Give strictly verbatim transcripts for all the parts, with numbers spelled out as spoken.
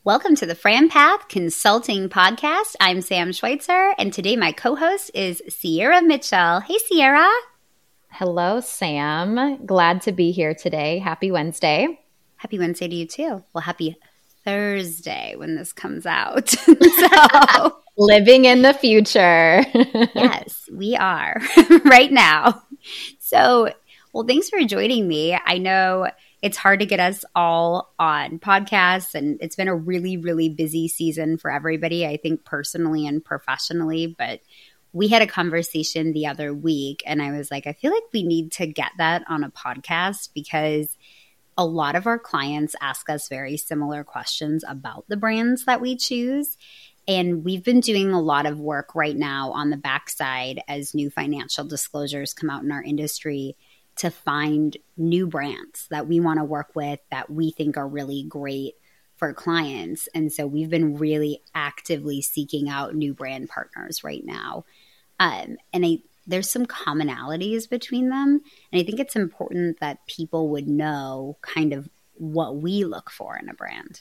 Welcome to the Fran Path Consulting Podcast. I'm Sam Schweitzer, and today my co-host is Sierra Mitchell. Hey, Sierra. Hello, Sam. Glad to be here today. Happy Wednesday. Happy Wednesday to you, too. Well, happy Thursday when this comes out. So, living in the future. Yes, we are right now. So, well, thanks for joining me. I know it's hard to get us all on podcasts, and it's been a really, really busy season for everybody, I think personally and professionally. But we had a conversation the other week, and I was like, I feel like we need to get that on a podcast because a lot of our clients ask us very similar questions about the brands that we choose. And we've been doing a lot of work right now on the backside as new financial disclosures come out in our industry to find new brands that we want to work with that we think are really great for clients. And so we've been really actively seeking out new brand partners right now. Um, and I, there's some commonalities between them. And I think it's important that people would know kind of what we look for in a brand.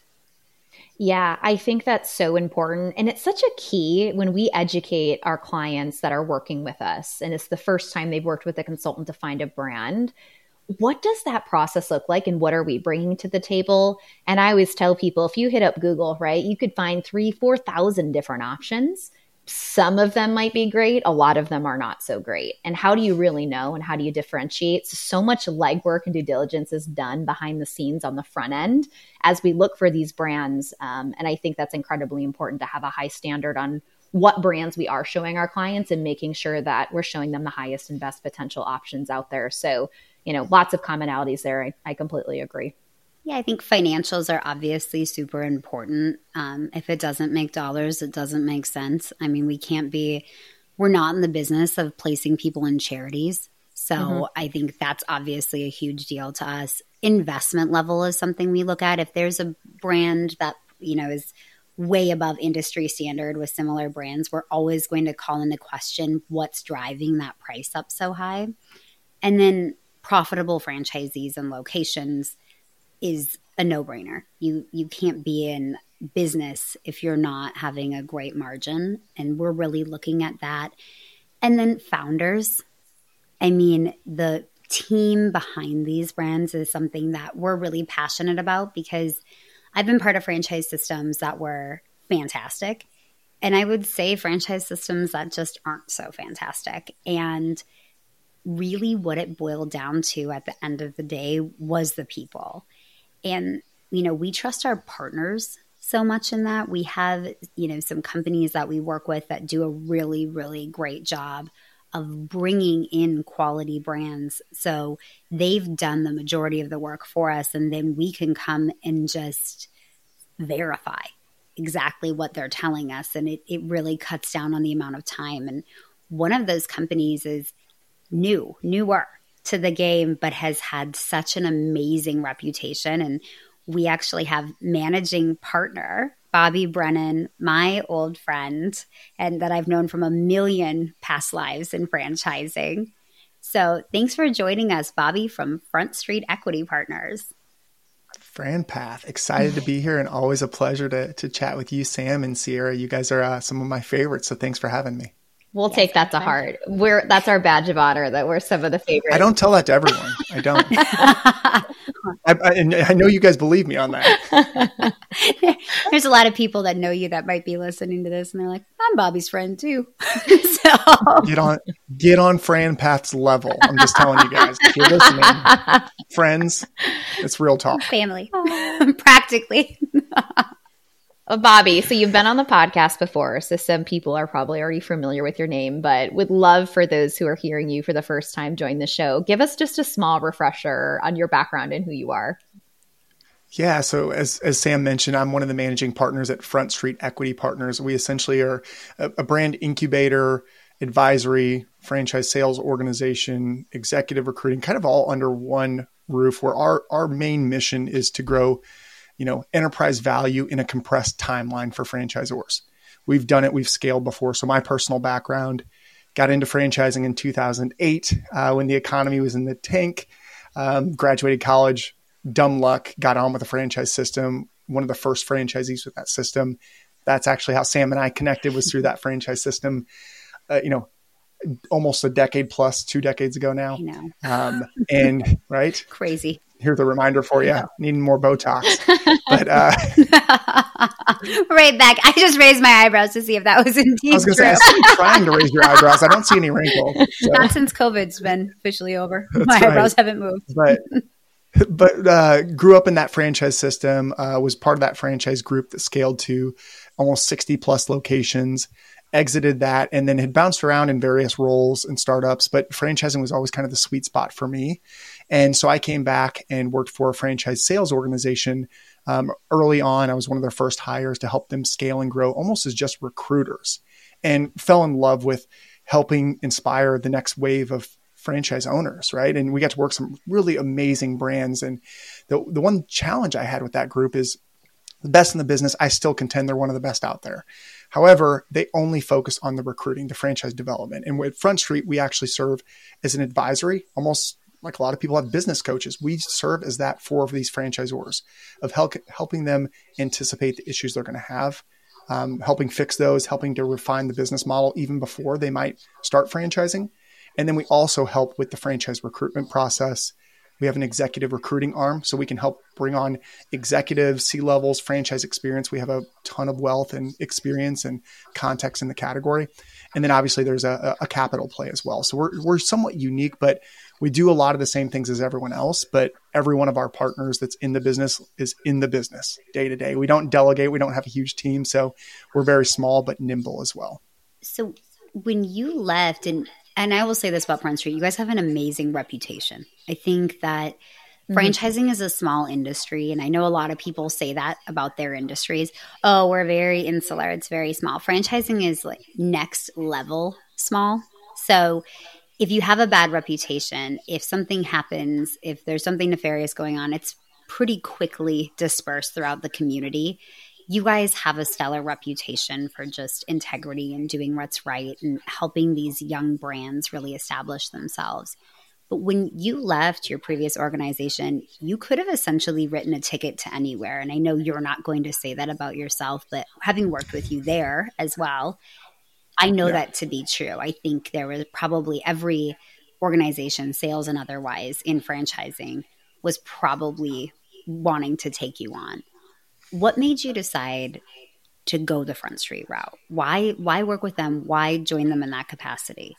Yeah, I think that's so important. And it's such a key when we educate our clients that are working with us, and it's the first time they've worked with a consultant to find a brand. What does that process look like and what are we bringing to the table? And I always tell people, if you hit up Google, right, you could find three, four thousand different options. Some of them might be great. A lot of them are not so great. And how do you really know? And how do you differentiate? So, so much legwork and due diligence is done behind the scenes on the front end as we look for these brands. Um, and I think that's incredibly important to have a high standard on what brands we are showing our clients and making sure that we're showing them the highest and best potential options out there. So, you know, lots of commonalities there. I, I completely agree. Yeah, I think financials are obviously super important. Um, if it doesn't make dollars, it doesn't make sense. I mean, we can't be, we're not in the business of placing people in charities. So mm-hmm. I think that's obviously a huge deal to us. Investment level is something we look at. If there's a brand that, you know, is way above industry standard with similar brands, we're always going to call into question what's driving that price up so high. And then profitable franchisees and locations is a no-brainer. You you can't be in business if you're not having a great margin. And we're really looking at that. And then founders. I mean, the team behind these brands is something that we're really passionate about because I've been part of franchise systems that were fantastic. And I would say franchise systems that just aren't so fantastic. And really what it boiled down to at the end of the day was the people. And, you know, we trust our partners so much in that. We have, you know, some companies that we work with that do a really, really great job of bringing in quality brands. So they've done the majority of the work for us. And then we can come and just verify exactly what they're telling us. And it, it really cuts down on the amount of time. And one of those companies is new, newer to the game, but has had such an amazing reputation. And we actually have managing partner, Bobby Brennan, my old friend, and that I've known from a million past lives in franchising. So thanks for joining us, Bobby from Front Street Equity Partners. Fran Path, excited to be here and always a pleasure to to chat with you, Sam and Sierra. You guys are uh, some of my favorites, so thanks for having me. We'll yes, take that to heart. We're that's our badge of honor that we're some of the favorites. I don't tell that to everyone. I don't. I, I, and I know you guys believe me on that. There's a lot of people that know you that might be listening to this, and they're like, "I'm Bobby's friend too." So get on, get on Fran Path's level. I'm just telling you guys, if you're listening, friends, it's real talk. Family, practically. Bobby, so you've been on the podcast before, so some people are probably already familiar with your name, but would love for those who are hearing you for the first time join the show. Give us just a small refresher on your background and who you are. Yeah, so as as Sam mentioned, I'm one of the managing partners at Front Street Equity Partners. We essentially are a, a brand incubator, advisory, franchise sales organization, executive recruiting, kind of all under one roof, where our our main mission is to grow, you know, enterprise value in a compressed timeline for franchisors. We've done it. We've scaled before. So my personal background, got into franchising in two thousand eight uh, when the economy was in the tank, um, graduated college, dumb luck, got on with the franchise system, one of the first franchisees with that system. That's actually how Sam and I connected, was through that franchise system, uh, you know, almost a decade plus, two decades ago now. I know. Um, and right. Crazy. Here's a reminder for you, needing more Botox. But uh, right back. I just raised my eyebrows to see if that was indeed I was going to true. say, I see you trying to raise your eyebrows. I don't see any wrinkles. So. Not since COVID's been officially over. That's My right. eyebrows haven't moved. But but uh, grew up in that franchise system, uh, was part of that franchise group that scaled to almost sixty plus locations, exited that, and then had bounced around in various roles and startups. But franchising was always kind of the sweet spot for me. And so I came back and worked for a franchise sales organization. Um, early on, I was one of their first hires to help them scale and grow almost as just recruiters, and fell in love with helping inspire the next wave of franchise owners, right? And we got to work some really amazing brands. And the, the one challenge I had with that group is the best in the business. I still contend they're one of the best out there. However, they only focus on the recruiting, the franchise development. And with Front Street, we actually serve as an advisory, almost like a lot of people have business coaches. We serve as that for these franchisors, of help, helping them anticipate the issues they're going to have, um, helping fix those, helping to refine the business model even before they might start franchising. And then we also help with the franchise recruitment process. We have an executive recruiting arm, so we can help bring on executives, C-levels, franchise experience. We have a ton of wealth and experience and context in the category. And then obviously there's a, a capital play as well. So we're we're somewhat unique, but we do a lot of the same things as everyone else. But every one of our partners that's in the business is in the business day to day. We don't delegate. We don't have a huge team. So we're very small, but nimble as well. So when you left, and and I will say this about Front Street, you guys have an amazing reputation. I think that mm-hmm. franchising is a small industry, and I know a lot of people say that about their industries. Oh, we're very insular. It's very small. Franchising is like next level small. So if you have a bad reputation, if something happens, if there's something nefarious going on, it's pretty quickly dispersed throughout the community. You guys have a stellar reputation for just integrity and doing what's right and helping these young brands really establish themselves. But when you left your previous organization, you could have essentially written a ticket to anywhere. And I know you're not going to say that about yourself, but having worked with you there as well, I know yeah. that to be true. I think there was probably every organization, sales and otherwise, in franchising was probably wanting to take you on. What made you decide to go the Front Street route? Why why work with them? Why join them in that capacity?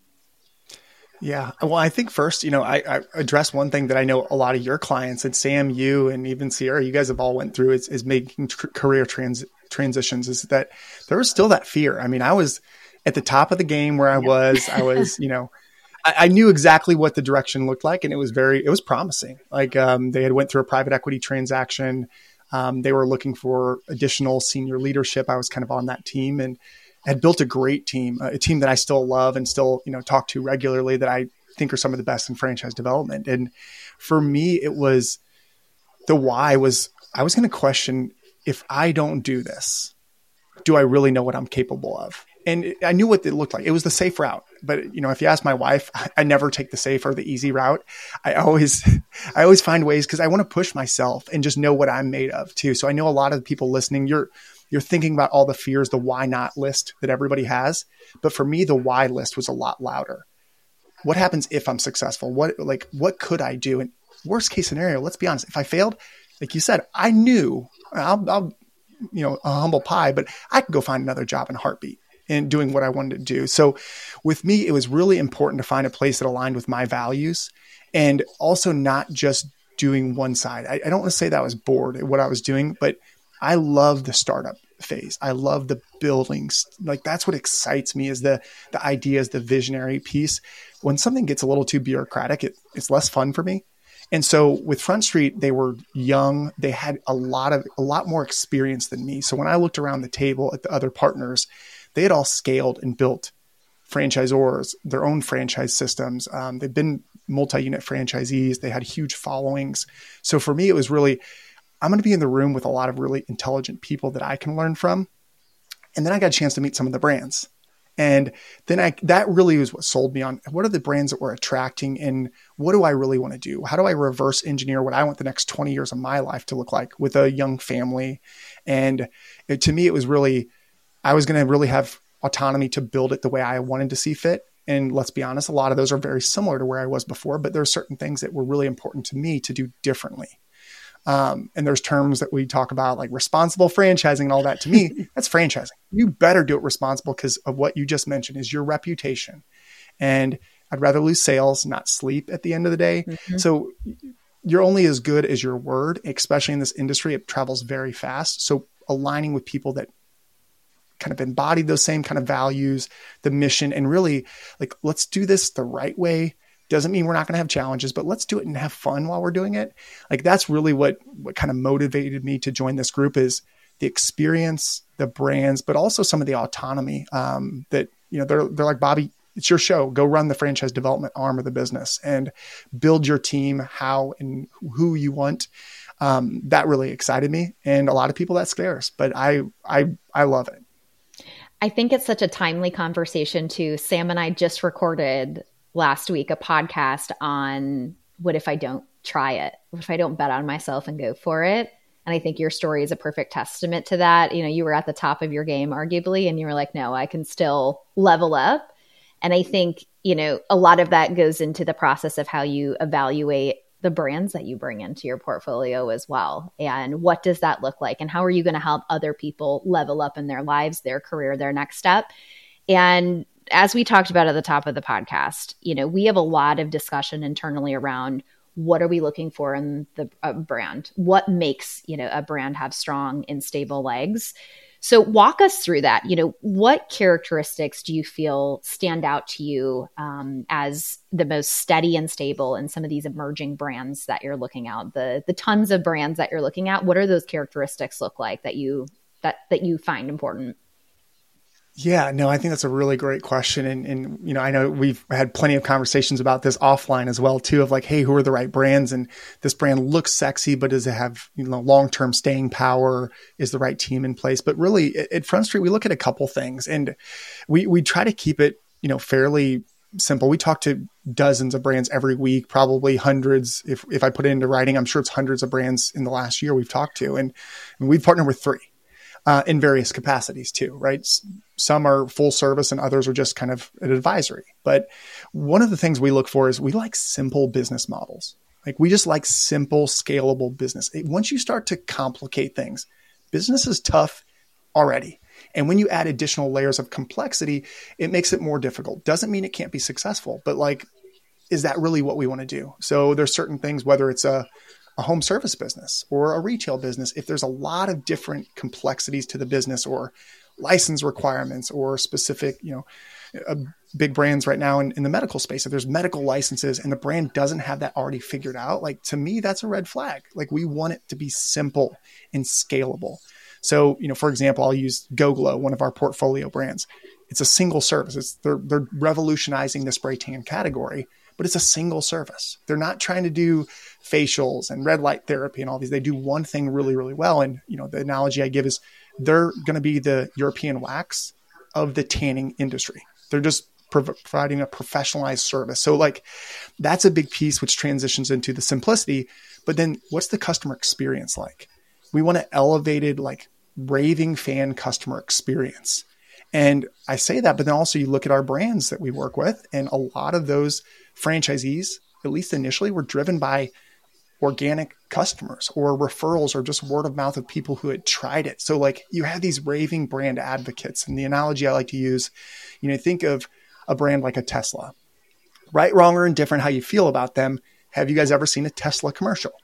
Yeah. Well, I think first, you know, I, I address one thing that I know a lot of your clients, and Sam, you, and even Sierra, you guys have all went through is, is making tr- career trans- transitions, is that there was still that fear. I mean, I was at the top of the game where I yeah. was, I was, you know, I, I knew exactly what the direction looked like, and it was very, it was promising. Like um, they had went through a private equity transaction. Um, they were looking for additional senior leadership. I was kind of on that team and had built a great team, a team that I still love and still, you know, talk to regularly, that I think are some of the best in franchise development. And for me, it was the why was I was going to question, if I don't do this, do I really know what I'm capable of? And I knew what it looked like. It was the safe route. But, you know, if you ask my wife, I never take the safe or the easy route. I always, I always find ways, because I want to push myself and just know what I'm made of too. So I know a lot of the people listening, you're, you're thinking about all the fears, the why not list that everybody has. But for me, the why list was a lot louder. What happens if I'm successful? What, like, what could I do? And worst case scenario, let's be honest. If I failed, like you said, I knew I'll, I'll you know, a humble pie, but I could go find another job in a heartbeat and doing what I wanted to do. So with me, it was really important to find a place that aligned with my values, and also not just doing one side. I, I don't want to say that I was bored at what I was doing, but I love the startup phase. I love the buildings. Like that's what excites me, is the, the ideas, the visionary piece. When something gets a little too bureaucratic, it, it's less fun for me. And so with Front Street, they were young. They had a lot of, a lot more experience than me. So when I looked around the table at the other partners, they had all scaled and built franchisors, their own franchise systems. Um, they've been multi-unit franchisees. They had huge followings. So for me, it was really, I'm going to be in the room with a lot of really intelligent people that I can learn from. And then I got a chance to meet some of the brands. And then I, that really was what sold me on what are the brands that we're attracting and what do I really want to do? How do I reverse engineer what I want the next twenty years of my life to look like with a young family? And it, to me, it was really, I was going to really have autonomy to build it the way I wanted to see fit. And let's be honest, a lot of those are very similar to where I was before, but there are certain things that were really important to me to do differently. Um, and there's terms that we talk about like responsible franchising and all that. To me, that's franchising. You better do it responsible because of what you just mentioned is your reputation. And I'd rather lose sales, not sleep at the end of the day. Mm-hmm. So you're only as good as your word, especially in this industry. It travels very fast. So aligning with people that kind of embody those same kind of values, the mission, and really like, let's do this the right way. Doesn't mean we're not going to have challenges, but let's do it and have fun while we're doing it. Like that's really what, what kind of motivated me to join this group is the experience, the brands, but also some of the autonomy um, that, you know, they're, they're like, Bobby, it's your show. Go run the franchise development arm of the business and build your team, how and who you want. Um, that really excited me. And a lot of people that scares, but I, I, I love it. I think it's such a timely conversation too. Sam and I just recorded last week a podcast on what if I don't try it? What if I don't bet on myself and go for it? And I think your story is a perfect testament to that. You know, you were at the top of your game, arguably, and you were like, no, I can still level up. And I think, you know, a lot of that goes into the process of how you evaluate the brands that you bring into your portfolio as well. And what does that look like? And how are you going to help other people level up in their lives, their career, their next step? And as we talked about at the top of the podcast, you know, we have a lot of discussion internally around what are we looking for in the uh, brand? What makes, you know, a brand have strong and stable legs? So walk us through that. You know, what characteristics do you feel stand out to you um, as the most steady and stable in some of these emerging brands that you're looking at? The the tons of brands that you're looking at, what are those characteristics look like that you that that you find important? Yeah, no, I think that's a really great question. And, and, you know, I know we've had plenty of conversations about this offline as well, too, of like, hey, who are the right brands? And this brand looks sexy, but does it have, you know, long-term staying power? Is the right team in place? But really at, at Front Street, we look at a couple things and we, we try to keep it, you know, fairly simple. We talk to dozens of brands every week, probably hundreds. If, if I put it into writing, I'm sure it's hundreds of brands in the last year we've talked to, and, and we've partnered with three. Uh, in various capacities too, right? Some are full service and others are just kind of an advisory. But one of the things we look for is we like simple business models. Like we just like simple, scalable business. Once you start to complicate things, business is tough already. And when you add additional layers of complexity, it makes it more difficult. Doesn't mean it can't be successful, but like, is that really what we want to do? So there's certain things, whether it's a a home service business or a retail business, if there's a lot of different complexities to the business or license requirements or specific, you know, uh, big brands right now in, in the medical space, if there's medical licenses and the brand doesn't have that already figured out, like to me, that's a red flag. Like we want it to be simple and scalable. So, you know, for example, I'll use GoGlow, one of our portfolio brands. It's a single service. It's they're, they're revolutionizing the spray tan category, but it's a single service. They're not trying to do facials and red light therapy and all these. They do one thing really, really well. And, you know, the analogy I give is they're going to be the European wax of the tanning industry. They're just prov- providing a professionalized service. So like that's a big piece, which transitions into the simplicity. But then what's the customer experience like? We want an elevated, like raving fan customer experience. And I say that, but then also you look at our brands that we work with, and a lot of those franchisees, at least initially, were driven by organic customers or referrals or just word of mouth of people who had tried it. So like you have these raving brand advocates. And the analogy I like to use, you know, think of a brand like a Tesla. Right, wrong, or indifferent, how you feel about them. Have you guys ever seen a Tesla commercial?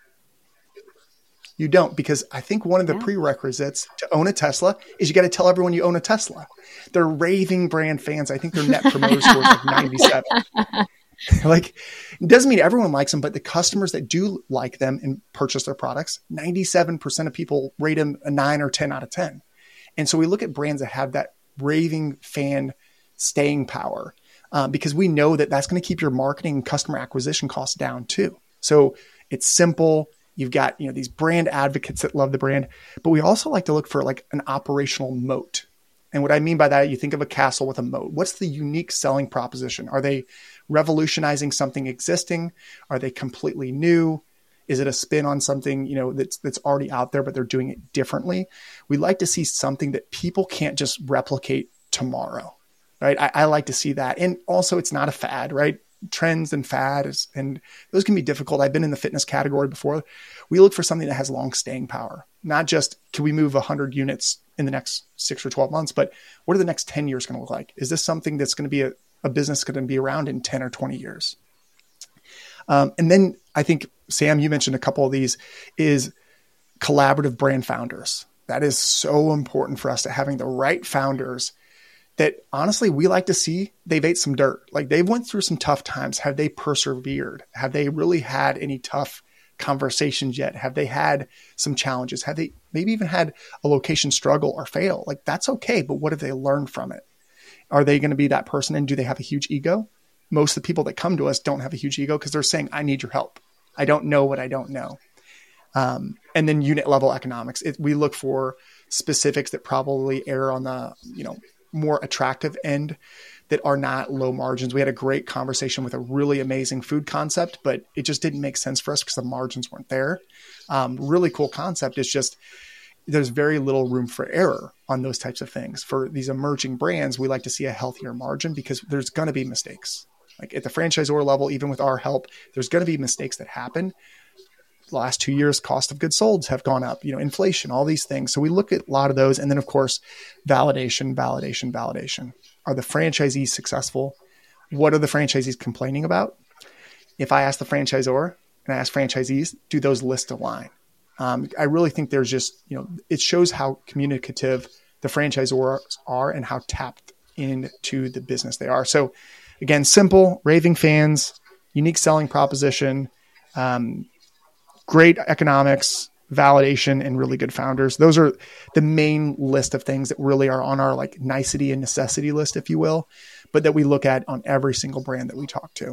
You don't, because I think one of the yeah. prerequisites to own a Tesla is you got to tell everyone you own a Tesla. They're raving brand fans. I think their net promoter score is like ninety-seven. Like, it doesn't mean everyone likes them, but the customers that do like them and purchase their products, ninety-seven percent of people rate them a nine or ten out of ten. And so we look at brands that have that raving fan staying power uh, because we know that that's going to keep your marketing and customer acquisition costs down too. So it's simple. You've got, you know, these brand advocates that love the brand, but we also like to look for like an operational moat. And what I mean by that, you think of a castle with a moat. What's the unique selling proposition? Are they revolutionizing something existing? Are they completely new? Is it a spin on something, you know, that's that's already out there, but they're doing it differently? We like to see something that people can't just replicate tomorrow, right? I, I like to see that. And also, it's not a fad, right? Trends and fads, and those can be difficult. I've been in the fitness category before. We look for something that has long staying power, not just can we move one hundred units in the next six or twelve months, but what are the next ten years going to look like? Is this something that's going to be a, a business going to be around in ten or twenty years? Um, and then I think, Sam, you mentioned a couple of these, is collaborative brand founders. That is so important for us, to having the right founders that honestly we like to see. They've ate some dirt. Like, they've went through some tough times. Have they persevered? Have they really had any tough conversations yet? Have they had some challenges? Have they maybe even had a location struggle or fail? Like, that's okay. But what have they learned from it? Are they going to be that person? And do they have a huge ego? Most of the people that come to us don't have a huge ego because they're saying, I need your help. I don't know what I don't know. Um, and then unit level economics. It, we look for specifics that probably err on the, you know, more attractive end, that are not low margins. We had a great conversation with a really amazing food concept, but it just didn't make sense for us because the margins weren't there. Um, really cool concept. It's just, there's very little room for error on those types of things. For these emerging brands, we like to see a healthier margin because there's going to be mistakes. Like at the franchisor level, even with our help, there's going to be mistakes that happen. The last two years, cost of goods sold have gone up, you know, inflation, all these things. So we look at a lot of those. And then of course, validation, validation, validation. Are the franchisees successful? What are the franchisees complaining about? If I ask the franchisor and I ask franchisees, do those lists align? Um, I really think there's just, you know, it shows how communicative the franchisors are and how tapped into the business they are. So again, simple, raving fans, unique selling proposition, um, great economics, validation, and really good founders. Those are the main list of things that really are on our like nicety and necessity list, if you will, but that we look at on every single brand that we talk to.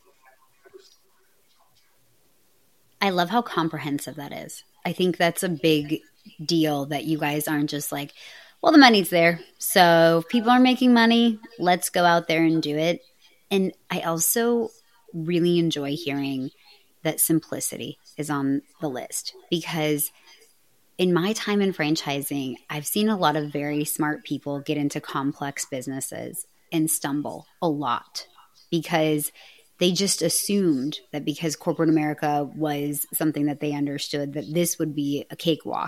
I love how comprehensive that is. I think that's a big deal, that you guys aren't just like, well, the money's there, so if people are making money, let's go out there and do it. And I also really enjoy hearing that simplicity is on the list, because in my time in franchising, I've seen a lot of very smart people get into complex businesses and stumble a lot because they just assumed that because corporate America was something that they understood, that this would be a cakewalk,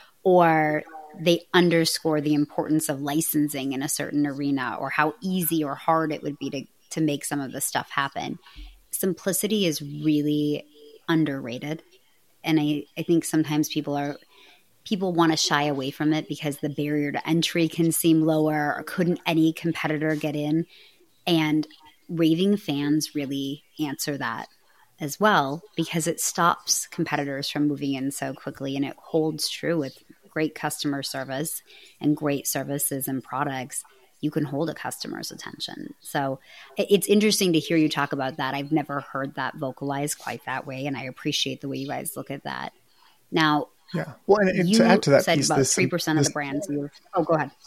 or they underscore the importance of licensing in a certain arena, or how easy or hard it would be to, to make some of the stuff happen. Simplicity is really underrated. And I, I think sometimes people are people want to shy away from it because the barrier to entry can seem lower, or couldn't any competitor get in? And raving fans really answer that as well, because it stops competitors from moving in so quickly. And it holds true with great customer service and great services and products. You can hold a customer's attention. So it's interesting to hear you talk about that. I've never heard that vocalized quite that way, and I appreciate the way you guys look at that. Now, yeah. Well, and, and you to add to that said piece, about this, three percent this, of the brands. You, oh, go ahead.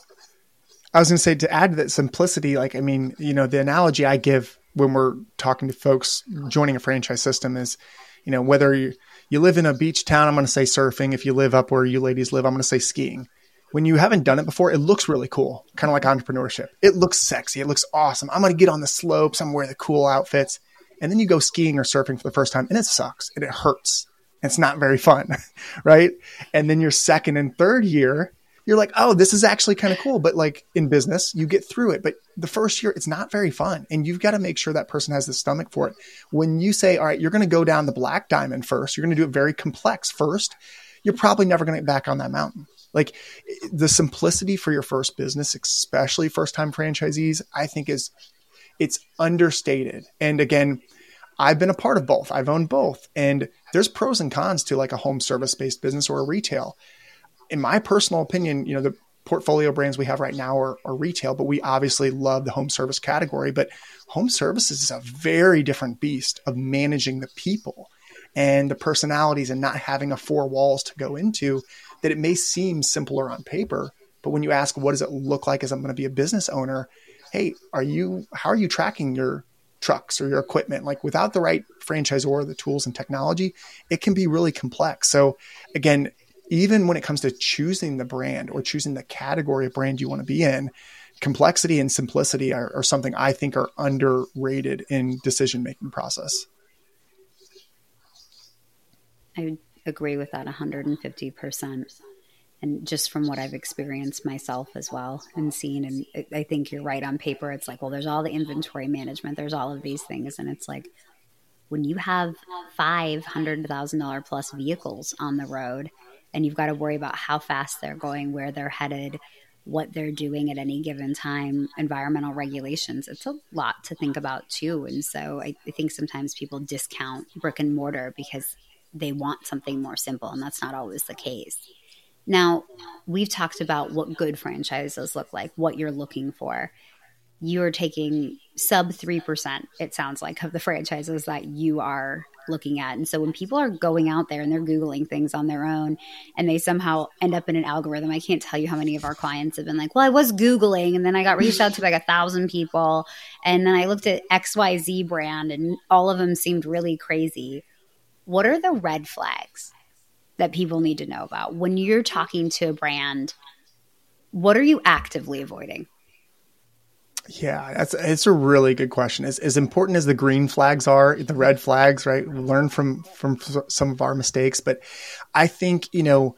I was going to say, to add to that simplicity, like, I mean, you know, the analogy I give when we're talking to folks joining a franchise system is, you know, whether you, you live in a beach town, I'm going to say surfing. If you live up where you ladies live, I'm going to say skiing. When you haven't done it before, it looks really cool, kind of like entrepreneurship. It looks sexy. It looks awesome. I'm going to get on the slopes. I'm wearing the cool outfits. And then you go skiing or surfing for the first time, and it sucks and it hurts. It's not very fun, right? And then your second and third year, you're like, oh, this is actually kind of cool. But like in business, you get through it. But the first year, it's not very fun. And you've got to make sure that person has the stomach for it. When you say, all right, you're going to go down the black diamond first, you're going to do it very complex first, you're probably never going to get back on that mountain. Like the simplicity for your first business, especially first-time franchisees, I think is it's understated. And again, I've been a part of both. I've owned both. And there's pros and cons to like a home service-based business or a retail. In my personal opinion, you know, the portfolio brands we have right now are, are retail, but we obviously love the home service category. But home services is a very different beast of managing the people and the personalities and not having a four walls to go into, that it may seem simpler on paper, But when you ask, what does it look like as I'm going to be a business owner? Hey, are you, how are you tracking your trucks or your equipment? Like without the right franchisor, the tools and technology, it can be really complex. So again, even when it comes to choosing the brand or choosing the category of brand you want to be in, complexity and simplicity are, are something I think are underrated in decision-making process. I agree with that one hundred fifty percent. And just from what I've experienced myself as well and seen, and I think you're right on paper. It's like, well, there's all the inventory management. There's all of these things. And it's like, when you have five hundred thousand dollars plus vehicles on the road and you've got to worry about how fast they're going, where they're headed, what they're doing at any given time, environmental regulations, it's a lot to think about too. And so I, I think sometimes people discount brick and mortar because they want something more simple, and that's not always the case. Now, we've talked about what good franchises look like, what you're looking for. You're taking sub three percent, it sounds like, of the franchises that you are looking at. And so when people are going out there and they're Googling things on their own and they somehow end up in an algorithm, I can't tell you how many of our clients have been like, well, I was Googling and then I got reached out to like a thousand people. And then I looked at X Y Z brand and all of them seemed really crazy. What are the red flags that people need to know about when you're talking to a brand? What are you actively avoiding? Yeah, that's it's a really good question. As, as important as the green flags are, the red flags, right? We learn from from some of our mistakes, but I think, you know,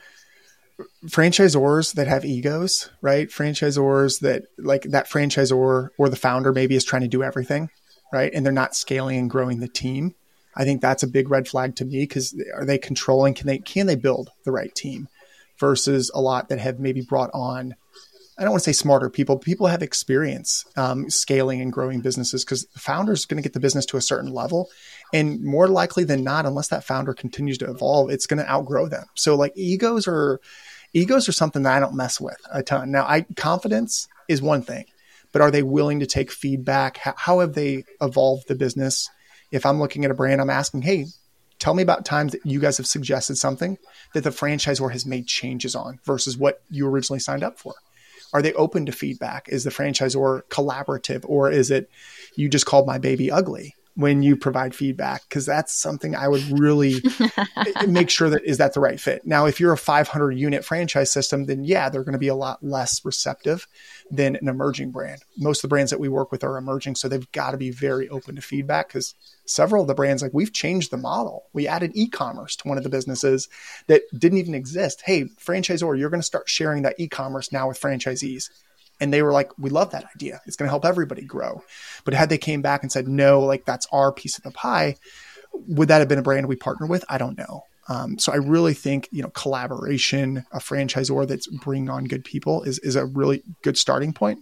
franchisors that have egos, right? Franchisors that like that franchisor or the founder maybe is trying to do everything, right? And they're not scaling and growing the team. I think that's a big red flag to me, because are they controlling? Can they can they build the right team versus a lot that have maybe brought on, I don't want to say smarter people, people have experience um, scaling and growing businesses, because the founder is going to get the business to a certain level. And more likely than not, unless that founder continues to evolve, it's going to outgrow them. So like egos are, egos are something that I don't mess with a ton. Now, I confidence is one thing, but are they willing to take feedback? How, how have they evolved the business? If I'm looking at a brand, I'm asking, hey, tell me about times that you guys have suggested something that the franchisor has made changes on versus what you originally signed up for. Are they open to feedback? Is the franchisor collaborative, or is it you just called my baby ugly when you provide feedback? Because that's something I would really make sure that is that the right fit. Now, if you're a five hundred unit franchise system, then yeah, they're going to be a lot less receptive than an emerging brand. Most of the brands that we work with are emerging, so they've got to be very open to feedback, because several of the brands, like we've changed the model. We added e-commerce to one of the businesses that didn't even exist. Hey, franchisor, you're going to start sharing that e-commerce now with franchisees. And they were like, we love that idea. It's going to help everybody grow. But had they came back and said, no, like that's our piece of the pie, would that have been a brand we partner with? I don't know. Um, so I really think, you know, collaboration, a franchisor that's bringing on good people is, is a really good starting point.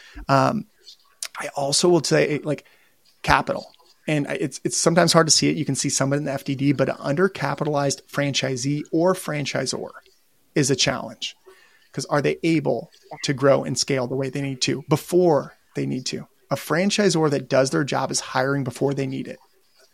Um, I also will say like capital. And it's it's sometimes hard to see it. You can see some in the F D D, but an undercapitalized franchisee or franchisor is a challenge, because are they able to grow and scale the way they need to before they need to? A franchisor that does their job is hiring before they need it.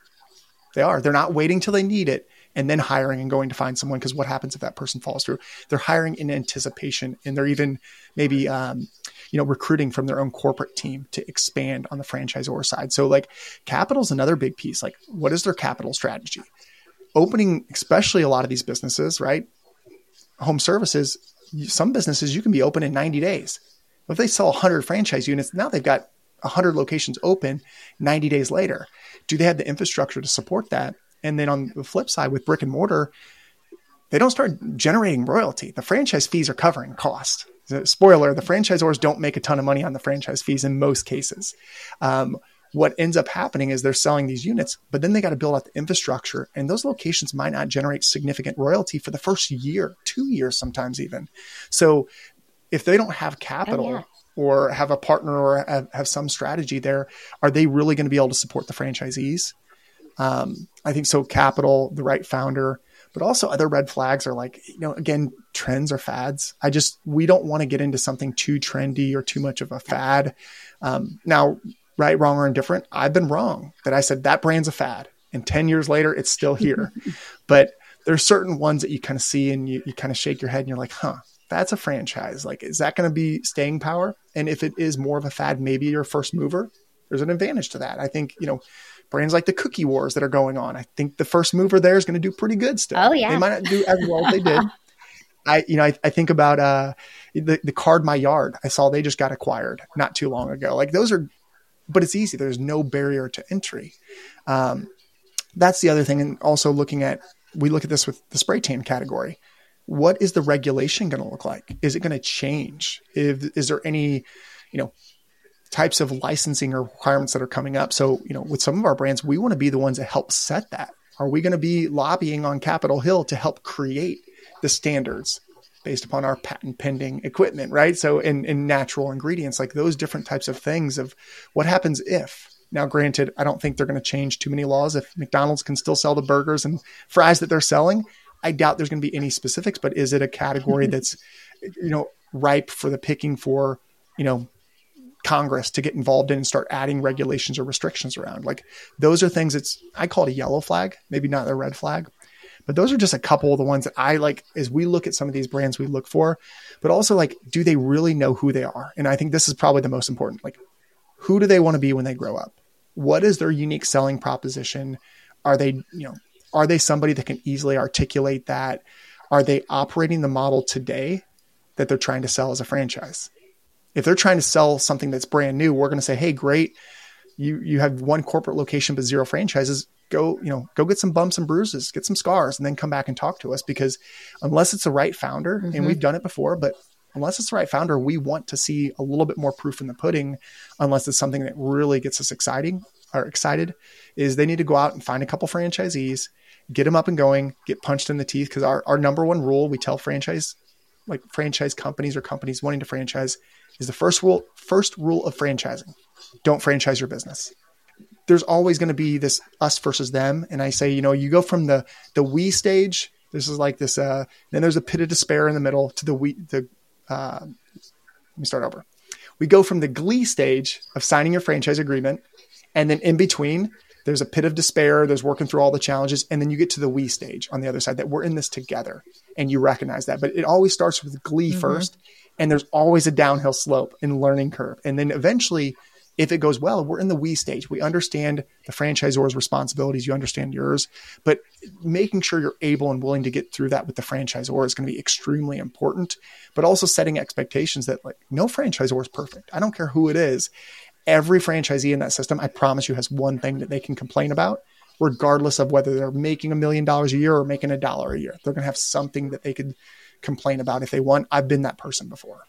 They are. They're not waiting till they need it and then hiring and going to find someone, because what happens if that person falls through? They're hiring in anticipation, and they're even maybe um, you know, recruiting from their own corporate team to expand on the franchisor side. So like capital is another big piece. Like, what is their capital strategy? Opening, especially a lot of these businesses, right? Home services, some businesses you can be open in ninety days. If they sell one hundred franchise units, now they've got one hundred locations open ninety days later. Do they have the infrastructure to support that? And then on the flip side, with brick and mortar, they don't start generating royalty. The franchise fees are covering cost. Spoiler, the franchisors don't make a ton of money on the franchise fees in most cases. Um, what ends up happening is they're selling these units, but then they got to build out the infrastructure, and those locations might not generate significant royalty for the first year, two years sometimes even. So if they don't have capital oh, yeah. or have a partner or have, have some strategy there, are they really going to be able to support the franchisees? Um, I think so. Capital, the right founder, but also other red flags are like, you know, again, trends or fads. I just, we don't want to get into something too trendy or too much of a fad. Um, now, right, wrong, or indifferent, I've been wrong that I said that brand's a fad, and ten years later, it's still here. But there's certain ones that you kind of see and you, you kind of shake your head and you're like, huh, that's a franchise. Like, is that going to be staying power? And if it is more of a fad, maybe you're a first mover, there's an advantage to that. I think, you know, brands like the Cookie Wars that are going on, I think the first mover there is going to do pretty good still. Oh, yeah. They might not do as well as they did. I, you know, I, I think about uh, the, the Card My Yard. I saw they just got acquired not too long ago. Like those are, but it's easy. There's no barrier to entry. Um, that's the other thing. And also looking at, we look at this with the spray tan category. What is the regulation going to look like? Is it going to change? If, is there any, you know, types of licensing or requirements that are coming up? So, you know, with some of our brands, we want to be the ones that help set that. Are we going to be lobbying on Capitol Hill to help create the standards based upon our patent pending equipment, right? So in, in natural ingredients, like those different types of things of what happens if. Now, granted, I don't think they're going to change too many laws. If McDonald's can still sell the burgers and fries that they're selling, I doubt there's going to be any specifics, but is it a category that's, you know, ripe for the picking for, you know, Congress to get involved in and start adding regulations or restrictions around? Like those are things that's, I call it a yellow flag, maybe not a red flag, but those are just a couple of the ones that I like as we look at some of these brands we look for, but also like, do they really know who they are? And I think this is probably the most important. Like, who do they want to be when they grow up? What is their unique selling proposition? Are they, you know, are they somebody that can easily articulate that? Are they operating the model today that they're trying to sell as a franchise? If they're trying to sell something that's brand new, we're going to say, hey, great. You, you have one corporate location, but zero franchises. Go, you know, go get some bumps and bruises, get some scars, and then come back and talk to us, because unless it's the right founder, mm-hmm. and we've done it before, but unless it's the right founder, we want to see a little bit more proof in the pudding, unless it's something that really gets us exciting or excited, is they need to go out and find a couple franchisees, get them up and going, get punched in the teeth. Cause our, our number one rule we tell franchise, like franchise companies or companies wanting to franchise, is the first rule, first rule of franchising. Don't franchise your business. There's always going to be this us versus them. And I say, you know, you go from the, the we stage, this is like this, uh, then there's a pit of despair in the middle to the we, the, uh, let me start over. We go from the glee stage of signing your franchise agreement. And then in between, there's a pit of despair. There's working through all the challenges. And then you get to the we stage on the other side, that we're in this together, and you recognize that. But it always starts with glee mm-hmm. first. And there's always a downhill slope and learning curve. And then eventually, if it goes well, we're in the we stage. We understand the franchisor's responsibilities. You understand yours, but making sure you're able and willing to get through that with the franchisor is going to be extremely important, but also setting expectations that like no franchisor is perfect. I don't care who it is. Every franchisee in that system, I promise you, has one thing that they can complain about, regardless of whether they're making a million dollars a year or making a dollar a year. They're going to have something that they could complain about if they want. I've been that person before.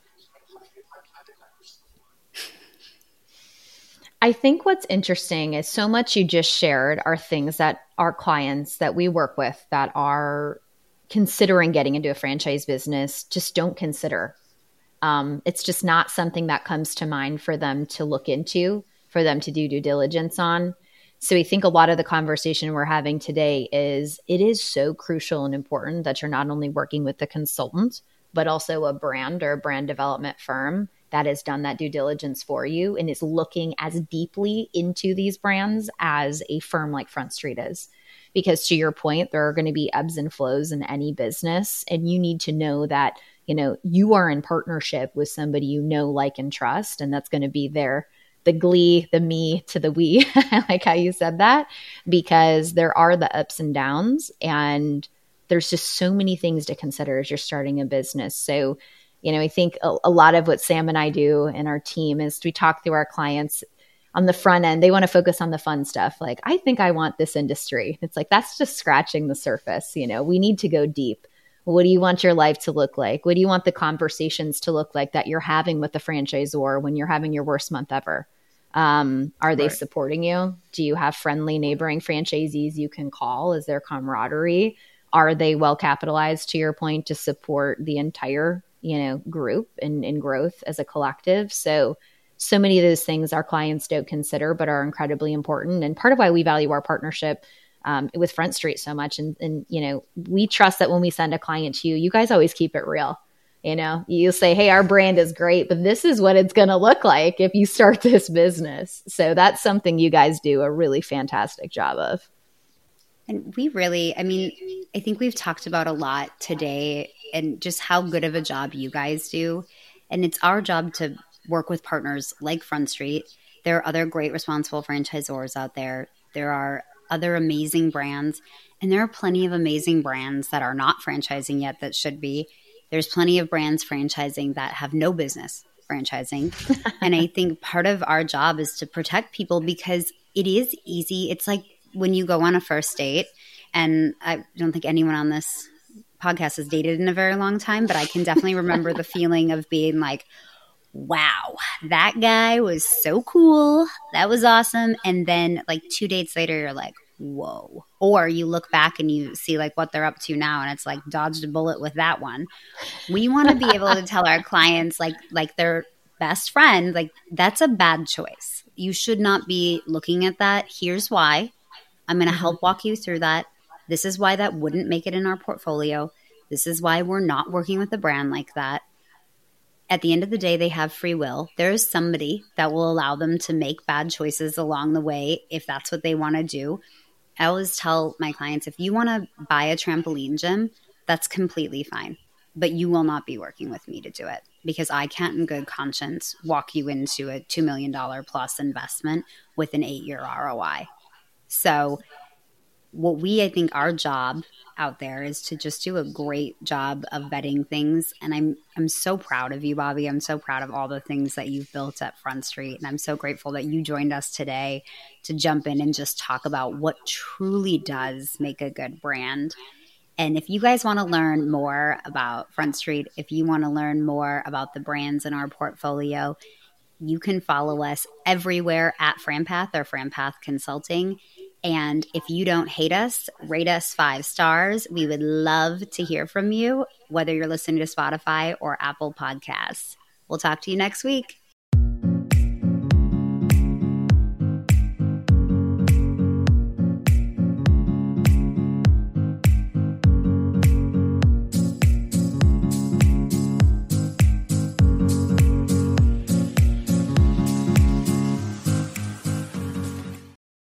I think what's interesting is so much you just shared are things that our clients that we work with that are considering getting into a franchise business just don't consider. Um, it's just not something that comes to mind for them to look into, for them to do due diligence on. So I think a lot of the conversation we're having today is it is so crucial and important that you're not only working with the consultant, but also a brand or a brand development firm that has done that due diligence for you and is looking as deeply into these brands as a firm like Front Street is. Because to your point, there are going to be ebbs and flows in any business. And you need to know that, you know, you are in partnership with somebody you know, like, and trust. And that's going to be their, the glee, the me to the we. I like how you said that, because there are the ups and downs. And there's just so many things to consider as you're starting a business. So, you know, I think a, a lot of what Sam and I do in our team is we talk through our clients on the front end. They want to focus on the fun stuff. Like, I think I want this industry. It's like, that's just scratching the surface. You know, we need to go deep. What do you want your life to look like? What do you want the conversations to look like that you're having with the franchisor when you're having your worst month ever? Um, are they right. supporting you? Do you have friendly neighboring franchisees you can call? Is there camaraderie? Are they well capitalized, to your point, to support the entire, you know, group and, and growth as a collective? So, so many of those things our clients don't consider, but are incredibly important. And part of why we value our partnership um, with Front Street so much. And, and, you know, we trust that when we send a client to you, you guys always keep it real. You know, you say, hey, our brand is great, but this is what it's going to look like if you start this business. So that's something you guys do a really fantastic job of. And we really, I mean, I think we've talked about a lot today and just how good of a job you guys do. And it's our job to work with partners like Front Street. There are other great responsible franchisors out there. There are other amazing brands. And there are plenty of amazing brands that are not franchising yet that should be. There's plenty of brands franchising that have no business franchising. And I think part of our job is to protect people because it is easy. It's like when you go on a first date, and I don't think anyone on this podcast has dated in a very long time, but I can definitely remember the feeling of being like, wow, that guy was so cool. That was awesome. And then like two dates later, you're like, whoa. Or you look back and you see like what they're up to now, and it's like dodged a bullet with that one. We want to be able to tell our clients like like their best friend, like that's a bad choice. You should not be looking at that. Here's why. I'm going to help walk you through that. This is why that wouldn't make it in our portfolio. This is why we're not working with a brand like that. At the end of the day, they have free will. There is somebody that will allow them to make bad choices along the way if that's what they want to do. I always tell my clients, if you want to buy a trampoline gym, that's completely fine. But you will not be working with me to do it because I can't in good conscience walk you into a two million dollars plus investment with an eight-year R O I. So what we, I think our job out there is to just do a great job of vetting things. And I'm I'm so proud of you, Bobbi. I'm so proud of all the things that you've built at Front Street. And I'm so grateful that you joined us today to jump in and just talk about what truly does make a good brand. And if you guys want to learn more about Front Street, if you want to learn more about the brands in our portfolio, you can follow us everywhere at FranPath or FranPath Consulting. And if you don't hate us, rate us five stars. We would love to hear from you, whether you're listening to Spotify or Apple Podcasts. We'll talk to you next week.